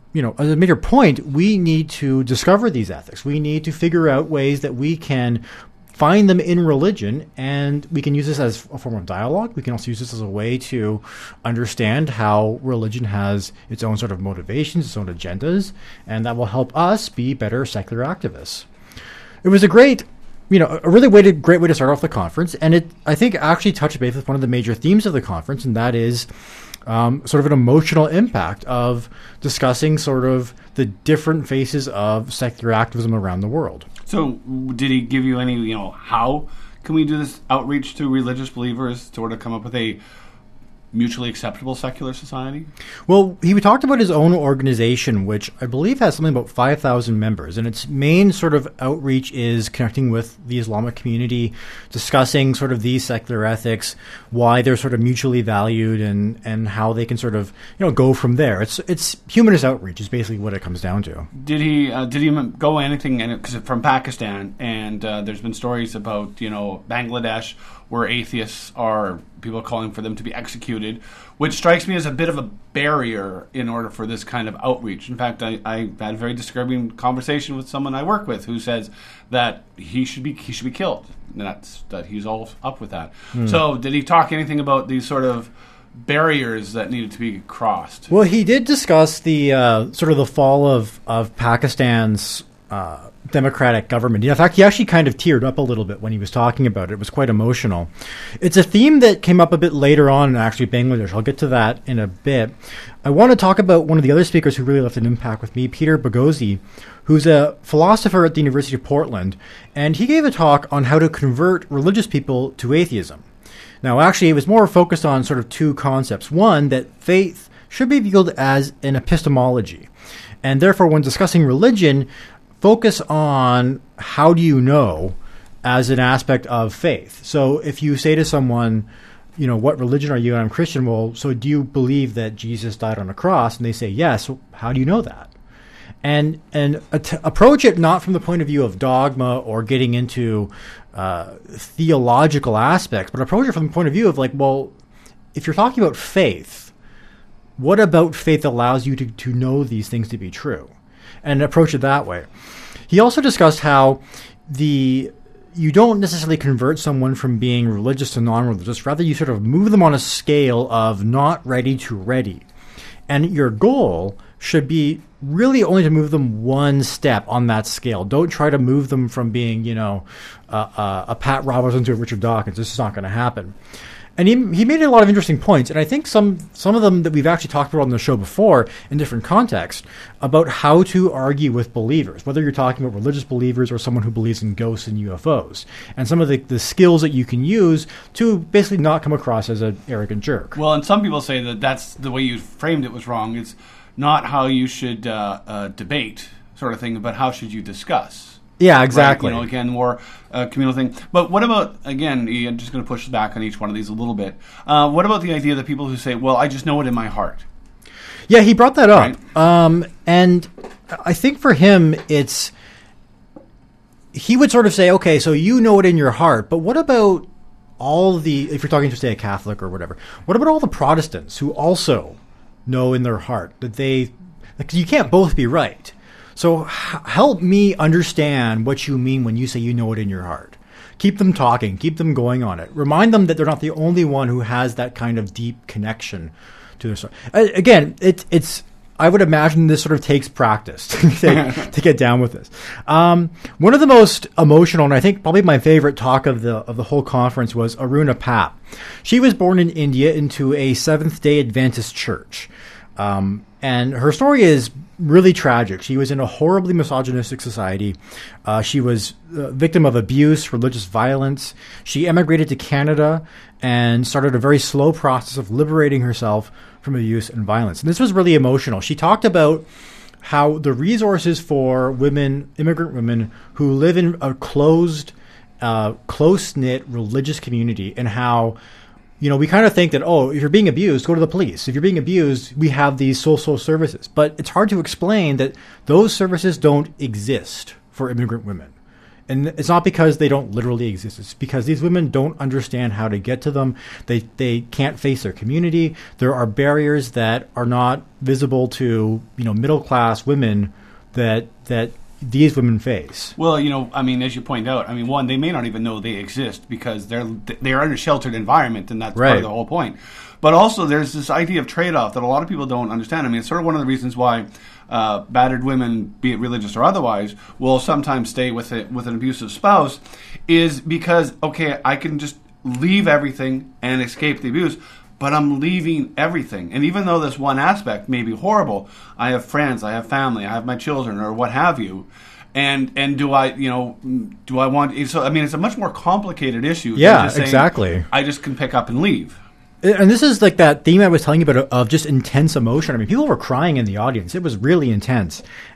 point, we need to discover these ethics. We need to figure out ways that we can find them in religion, and we can use this as a form of dialogue. We can also use this as a way to understand how religion has its own sort of motivations, its own agendas, and that will help us be better secular activists. It was a great, a really great way to start off the conference, and it, I think, actually touched base with one of the major themes of the conference, and that is sort of an emotional impact of discussing sort of the different faces of secular activism around the world. So did he give you any, how can we do this outreach to religious believers to sort of come up with a mutually acceptable secular society? Well, he talked about his own organization, which I believe has something about 5,000 members, and its main sort of outreach is connecting with the Islamic community, discussing sort of these secular ethics, why they're sort of mutually valued, and how they can sort of go from there. It's humanist outreach is basically what it comes down to. Did he go anything? Because from Pakistan, and there's been stories about Bangladesh, where atheists are people calling for them to be executed, which strikes me as a bit of a barrier in order for this kind of outreach. In fact, I had a very disturbing conversation with someone I work with who says that he should be killed. And that he's all up with that. So did he talk anything about these sort of barriers that needed to be crossed? Well, he did discuss the sort of the fall of Pakistan's democratic government. In fact, he actually kind of teared up a little bit when he was talking about it. It was quite emotional. It's a theme that came up a bit later on in actually Bangladesh. I'll get to that in a bit. I want to talk about one of the other speakers who really left an impact with me, Peter Boghossian, who's a philosopher at the University of Portland, and he gave a talk on how to convert religious people to atheism. Now, actually, it was more focused on sort of two concepts. One, that faith should be viewed as an epistemology, and therefore, when discussing religion, focus on how do you know as an aspect of faith. So if you say to someone, you know, what religion are you? And I'm Christian. Well, so do you believe that Jesus died on a cross? And they say yes. So how do you know that? And approach it not from the point of view of dogma or getting into theological aspects, but approach it from the point of view of like, well, if you're talking about faith, what about faith allows you to know these things to be true? And approach it that way. He also discussed how you don't necessarily convert someone from being religious to non-religious. Rather, you sort of move them on a scale of not ready to ready. And your goal should be really only to move them one step on that scale. Don't try to move them from being, a Pat Robertson to a Richard Dawkins. This is not going to happen. And he made a lot of interesting points, and I think some of them that we've actually talked about on the show before in different contexts about how to argue with believers, whether you're talking about religious believers or someone who believes in ghosts and UFOs, and some of the skills that you can use to basically not come across as an arrogant jerk. Well, and some people say that that's the way you framed it was wrong. It's not how you should debate sort of thing, but how should you discuss. Yeah, exactly. Right? Again, more communal thing. But what about, again, I'm just going to push back on each one of these a little bit. What about the idea that people who say, well, I just know it in my heart? Yeah, he brought that up. Right? And I think for him, he would sort of say, okay, so you know it in your heart, but what about if you're talking to, say, a Catholic or whatever, what about all the Protestants who also know in their heart that you can't both be right? So help me understand what you mean when you say you know it in your heart. Keep them talking. Keep them going on it. Remind them that they're not the only one who has that kind of deep connection to their soul. Again, I would imagine this sort of takes practice to get down with this. One of the most emotional, and I think probably my favorite talk of the whole conference was Aruna Pap. She was born in India into a Seventh-day Adventist church. And her story is really tragic. She was in a horribly misogynistic society. She was a victim of abuse, religious violence. She emigrated to Canada and started a very slow process of liberating herself from abuse and violence. And this was really emotional. She talked about how the resources for women, immigrant women, who live in a closed, close-knit religious community, and how we kind of think that, if you're being abused, go to the police. If you're being abused, we have these social services. But it's hard to explain that those services don't exist for immigrant women. And it's not because they don't literally exist. It's because these women don't understand how to get to them. They can't face their community. There are barriers that are not visible to, middle-class women that these women face. Well, as you point out, one, they may not even know they exist because they're in a sheltered environment, and that's part of the whole point. But also, there's this idea of trade-off that a lot of people don't understand. It's sort of one of the reasons why battered women, be it religious or otherwise, will sometimes stay with an abusive spouse, is because, okay, I can just leave everything and escape the abuse, but I'm leaving everything. And even though this one aspect may be horrible, I have friends, I have family, I have my children, or what have you. And do I want... So, it's a much more complicated issue. Yeah, than just saying, exactly. I just can pick up and leave. And this is like that theme I was telling you about of just intense emotion. People were crying in the audience. It was really intense.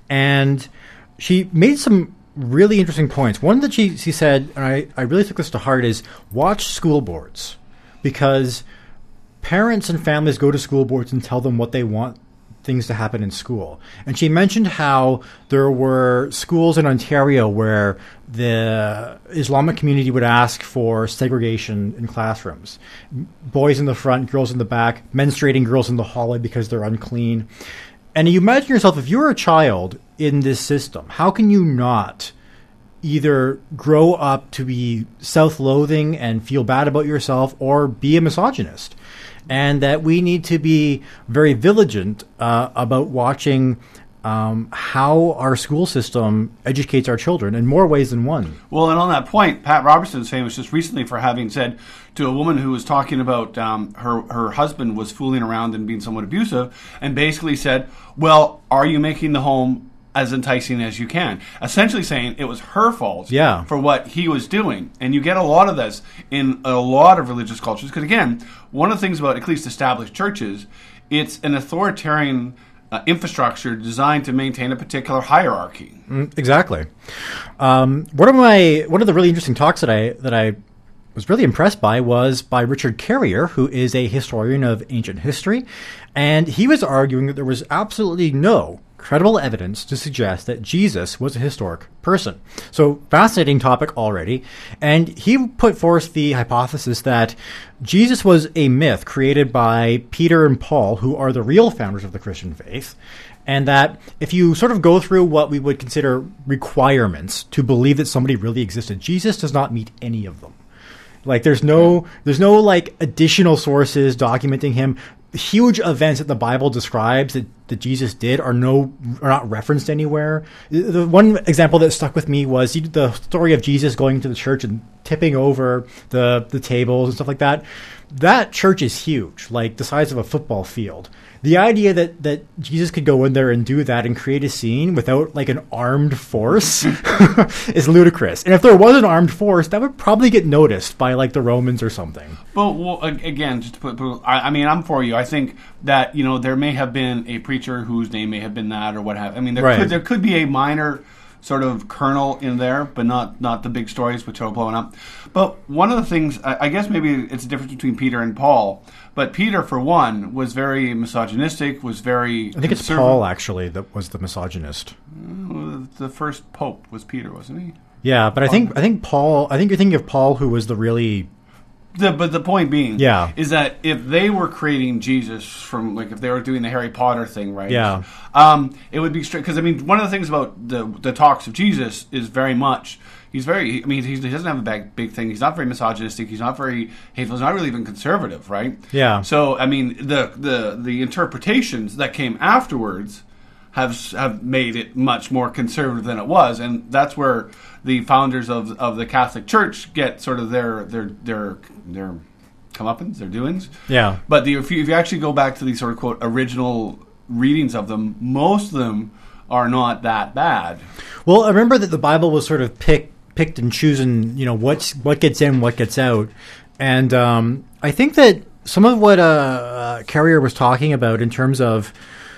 And she made some really interesting points. One that she said, and I really took this to heart, is watch school boards. Because parents and families go to school boards and tell them what they want things to happen in school. And she mentioned how there were schools in Ontario where the Islamic community would ask for segregation in classrooms. Boys in the front, girls in the back, menstruating girls in the hallway because they're unclean. And you imagine yourself, if you're a child in this system, how can you not either grow up to be self-loathing and feel bad about yourself, or be a misogynist? And that we need to be very vigilant about watching how our school system educates our children in more ways than one. Well, and on that point, Pat Robertson is famous just recently for having said to a woman who was talking about her husband was fooling around and being somewhat abusive, and basically said, well, are you making the home as enticing as you can? Essentially saying it was her fault for what he was doing. And you get a lot of this in a lot of religious cultures, because again, one of the things about at least established churches, it's an authoritarian infrastructure designed to maintain a particular hierarchy. Exactly. One of the really interesting talks that I was really impressed by was by Richard Carrier, who is a historian of ancient history, and he was arguing that there was absolutely no credible evidence to suggest that Jesus was a historic person. So, fascinating topic already. And he put forth the hypothesis that Jesus was a myth created by Peter and Paul, who are the real founders of the Christian faith. And that if you sort of go through what we would consider requirements to believe that somebody really existed, Jesus does not meet any of them. Like there's no like additional sources documenting him. Huge events that the Bible describes that Jesus did are not referenced anywhere. The one example that stuck with me was the story of Jesus going to the church and tipping over the tables and stuff like that. That church is huge, like the size of a football field. The idea that Jesus could go in there and do that and create a scene without like an armed force is ludicrous. And if there was an armed force, that would probably get noticed by like the Romans or something. Well, again, just to put I mean, I'm for you. I think that there may have been a preacher whose name may have been that or what have. I mean, there could be a minor sort of kernel in there, but not the big stories which are blowing up. But one of the things, I guess maybe it's a difference between Peter and Paul. But Peter, for one, was very misogynistic, was very I think it's Paul, actually, that was the misogynist. The first pope was Peter, wasn't he? Yeah, but I think Paul, I think you're thinking of Paul, who was the really... But the point being is that if they were creating Jesus from, like, if they were doing the Harry Potter thing, right? Yeah. It would be straight, because, I mean, one of the things about the talks of Jesus is very much... he doesn't have a big thing. He's not very misogynistic. He's not very hateful. He's not really even conservative, right? Yeah. So, I mean, the interpretations that came afterwards have made it much more conservative than it was, and that's where the founders of the Catholic Church get sort of their comeuppance, their doings. Yeah. But if you actually go back to the sort of quote original readings of them, most of them are not that bad. Well, I remember that the Bible was sort of picked and chosen, what gets in, what gets out. And I think that some of what Carrier was talking about in terms of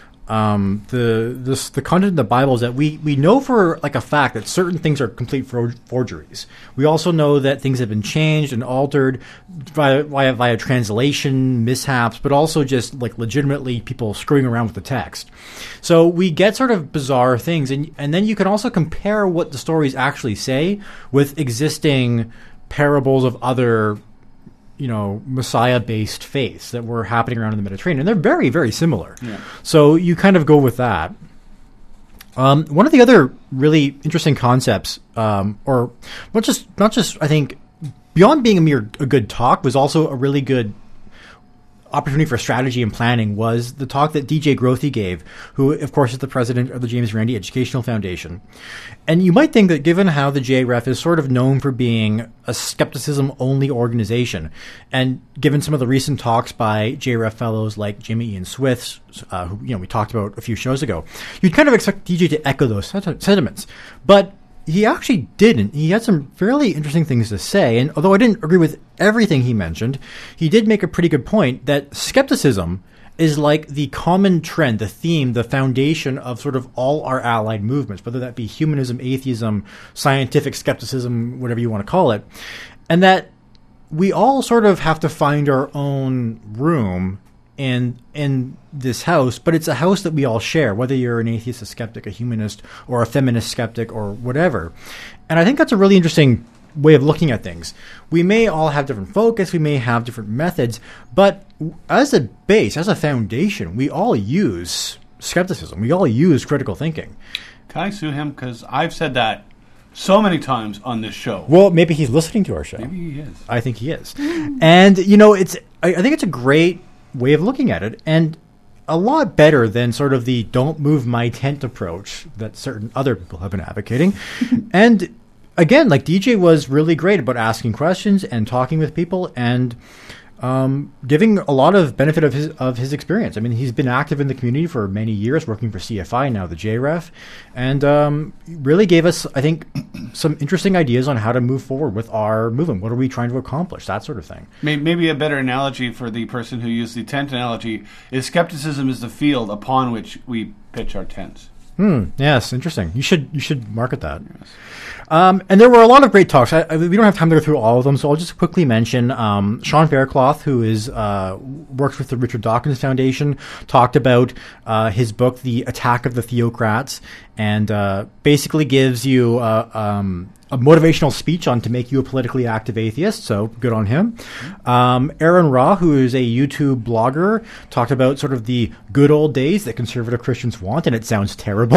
the content of the Bible is that we know for like a fact that certain things are complete forgeries. We also know that things have been changed and altered via translation mishaps, but also just like legitimately people screwing around with the text. So we get sort of bizarre things, and then you can also compare what the stories actually say with existing parables of other Messiah-based faiths that were happening around in the Mediterranean. And they're very, very similar. Yeah. So you kind of go with that. One of the other really interesting concepts, or not just I think, beyond being a good talk, was also a really good opportunity for strategy and planning, was the talk that DJ Grothe gave, who, of course, is the president of the James Randi Educational Foundation. And you might think that given how the JREF is sort of known for being a skepticism-only organization, and given some of the recent talks by JREF fellows like Jimmy Ian Swiths, who we talked about a few shows ago, you'd kind of expect DJ to echo those sentiments. But he actually didn't. He had some fairly interesting things to say, and although I didn't agree with everything he mentioned, he did make a pretty good point that skepticism is like the common trend, the theme, the foundation of sort of all our allied movements, whether that be humanism, atheism, scientific skepticism, whatever you want to call it, and that we all sort of have to find our own room in this house, but it's a house that we all share, whether you're an atheist, a skeptic, a humanist, or a feminist skeptic, or whatever. And I think that's a really interesting way of looking at things. We may all have different focus, we may have different methods, but as a base, as a foundation, we all use skepticism. We all use critical thinking. Can I sue him? Because I've said that so many times on this show. Well, maybe he's listening to our show. Maybe he is. I think he is. And, I think it's a great way of looking at it. And a lot better than sort of the don't move my tent approach that certain other people have been advocating. And again, like DJ was really great about asking questions and talking with people and giving a lot of benefit of his experience. I mean, he's been active in the community for many years, working for CFI, now the JREF, and really gave us, I think, some interesting ideas on how to move forward with our movement. What are we trying to accomplish? That sort of thing. Maybe a better analogy for the person who used the tent analogy is skepticism is the field upon which we pitch our tents. Yes, interesting. You should market that. Yes. And there were a lot of great talks. We don't have time to go through all of them, so I'll just quickly mention Sean Faircloth, who is works with the Richard Dawkins Foundation, talked about his book, The Attack of the Theocrats, and basically gives you a motivational speech on to make you a politically active atheist, so good on him. Aaron Ra, who is a YouTube blogger, talked about sort of the good old days that conservative Christians want, and it sounds terrible.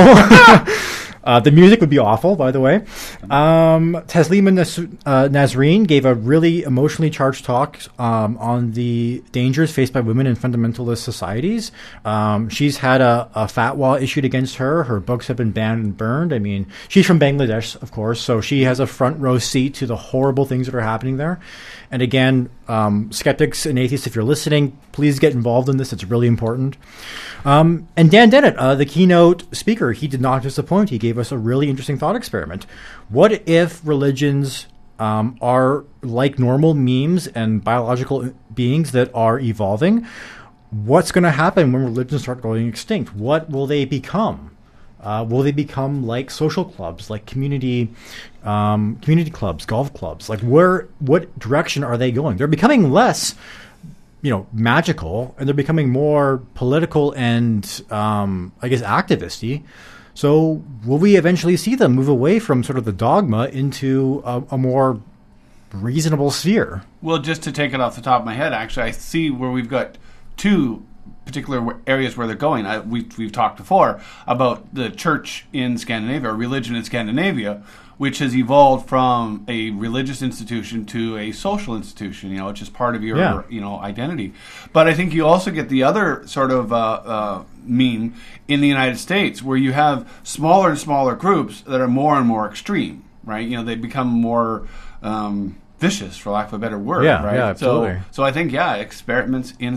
The music would be awful, by the way. Taslima Nasreen gave a really emotionally charged talk on the dangers faced by women in fundamentalist societies. She's had a fatwa issued against her. Her books have been banned and burned. I mean, she's from Bangladesh, of course, so she has a front row seat to the horrible things that are happening there. And again, skeptics and atheists, if you're listening, please get involved in this. It's really important. And Dan Dennett, the keynote speaker, he did not disappoint. He gave us a really interesting thought experiment. What if religions are like normal memes and biological beings that are evolving? What's going to happen when religions start going extinct? What will they become? Will they become like social clubs, like community clubs, golf clubs? Like what direction are they going? They're becoming less, magical, and they're becoming more political and, I guess, activist-y. So will we eventually see them move away from sort of the dogma into a more reasonable sphere? Well, just to take it off the top of my head, actually, I see where we've got two particular areas where they're going. We've talked before about the church in Scandinavia, or religion in Scandinavia, which has evolved from a religious institution to a social institution, which is part of your identity. But I think you also get the other sort of meme in the United States, where you have smaller and smaller groups that are more and more extreme, right? They become more vicious, for lack of a better word, right? Yeah, absolutely. So I think, experiments in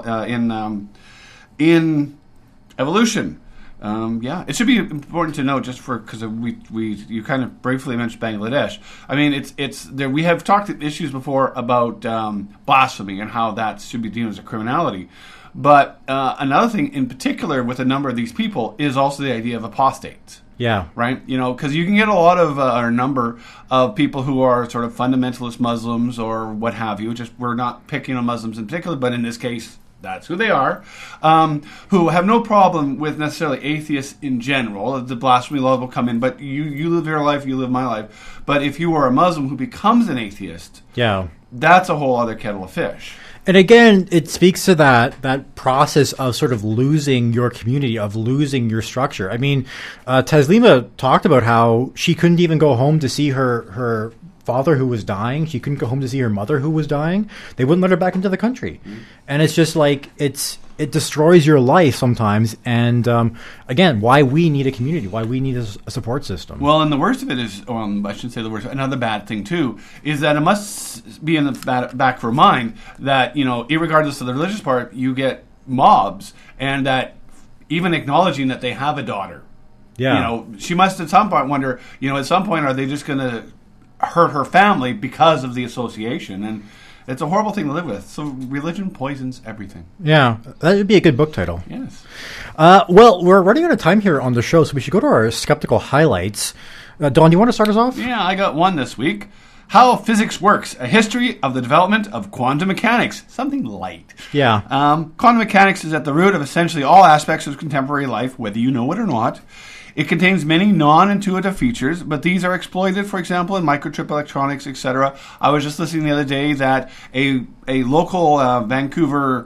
in evolution. It should be important to know, just because you kind of briefly mentioned Bangladesh. I mean, it's there. We have talked issues before about blasphemy and how that should be deemed as a criminality. But another thing in particular with a number of these people is also the idea of apostates. Yeah. Right? Because you can get a lot of, or a number of people who are sort of fundamentalist Muslims or what have you. Just we're not picking on Muslims in particular, but in this case, that's who they are, who have no problem with necessarily atheists in general. The blasphemy law will come in, but you live your life, you live my life. But if you are a Muslim who becomes an atheist, that's a whole other kettle of fish. And again, it speaks to that process of sort of losing your community, of losing your structure. I mean, Taslima talked about how she couldn't even go home to see her father who was dying. She couldn't go home to see her mother who was dying. They wouldn't let her back into the country. And it's just like, it destroys your life sometimes. And again, why we need a community, why we need a support system. Well, and the worst of it is, I shouldn't say the worst, another bad thing too, is that it must be in the back of her mind that, irregardless of the religious part, you get mobs, and that even acknowledging that they have a daughter, she must at some point wonder, at some point, are they just going to hurt her family because of the association? And it's a horrible thing to live with. So religion poisons everything. Yeah, that would be a good book title. Yes. Well, we're running out of time here on the show, so we should go to our skeptical highlights. Don, do you want to start us off? Yeah, I got one this week. How Physics Works, a history of the development of quantum mechanics. Something light. Yeah. Quantum mechanics is at the root of essentially all aspects of contemporary life, whether you know it or not. It contains many non-intuitive features, but these are exploited, for example, in microchip electronics, etc. I was just listening the other day that a local Vancouver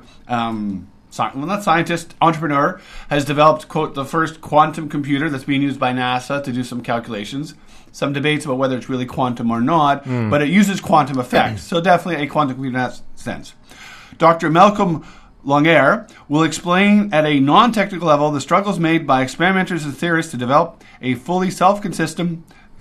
entrepreneur has developed, quote, the first quantum computer that's being used by NASA to do some calculations. Some debates about whether it's really quantum or not, but it uses quantum effects. So definitely a quantum computer in that sense. Dr. Malcolm Longaire will explain at a non-technical level the struggles made by experimenters and theorists to develop a fully self-consistent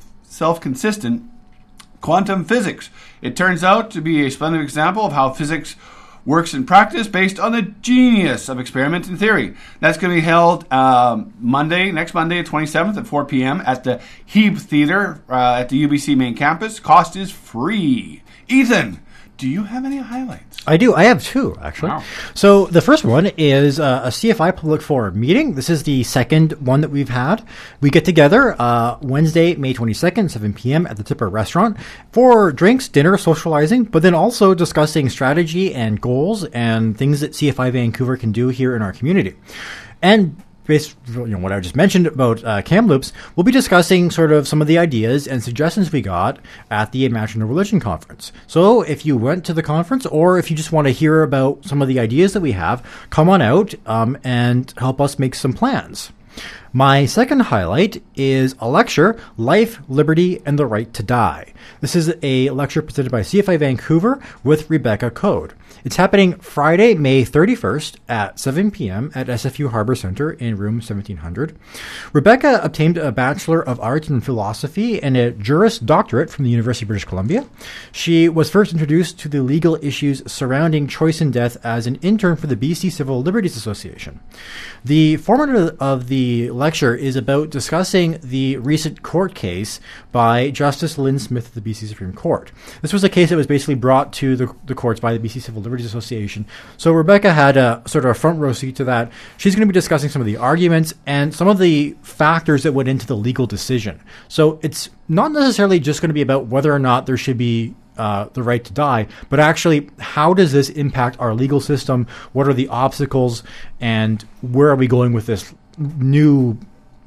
quantum physics. It turns out to be a splendid example of how physics works in practice based on the genius of experiment and theory. That's going to be held next Monday, 27th at 4 p.m. at the Hebe Theater at the UBC main campus. Cost is free. Ethan, do you have any highlights? I do. I have two, actually. Wow. So the first one is a CFI Public Forum meeting. This is the second one that we've had. We get together Wednesday, May 22nd, 7 p.m. at the Tipper Restaurant for drinks, dinner, socializing, but then also discussing strategy and goals and things that CFI Vancouver can do here in our community. And based on what I just mentioned about Kamloops, we'll be discussing sort of some of the ideas and suggestions we got at the Imagine a Religion conference. So if you went to the conference or if you just want to hear about some of the ideas that we have, come on out and help us make some plans. My second highlight is a lecture, Life, Liberty, and the Right to Die. This is a lecture presented by CFI Vancouver with Rebecca Code. It's happening Friday, May 31st at 7 p.m. at SFU Harbor Center in room 1700. Rebecca obtained a Bachelor of Arts in Philosophy and a Juris Doctorate from the University of British Columbia. She was first introduced to the legal issues surrounding choice and death as an intern for the BC Civil Liberties Association. The format of the lecture is about discussing the recent court case by Justice Lynn Smith of the BC Supreme Court. This was a case that was basically brought to the courts by the BC Civil Liberties Association. So Rebecca had a sort of a front row seat to that. She's going to be discussing some of the arguments and some of the factors that went into the legal decision. So it's not necessarily just going to be about whether or not there should be the right to die, but actually how does this impact our legal system? What are the obstacles and where are we going with this new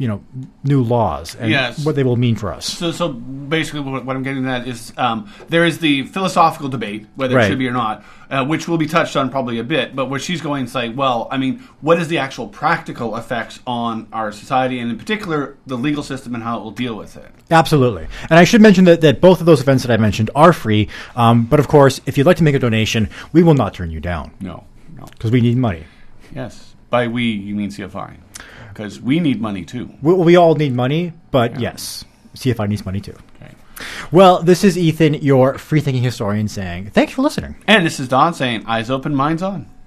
laws and what they will mean for us. So basically what I'm getting at is there is the philosophical debate, whether it should be or not, which will be touched on probably a bit, but where she's going to say, well, I mean, what is the actual practical effects on our society and in particular the legal system and how it will deal with it? Absolutely. And I should mention that both of those events that I mentioned are free, but of course, if you'd like to make a donation, we will not turn you down. No. Because we need money. Yes. By we, you mean CFI. Because we need money too. We all need money, but yes, CFI needs money too. Okay. Well, this is Ethan, your free-thinking historian, saying thanks for listening. And this is Don saying eyes open, minds on.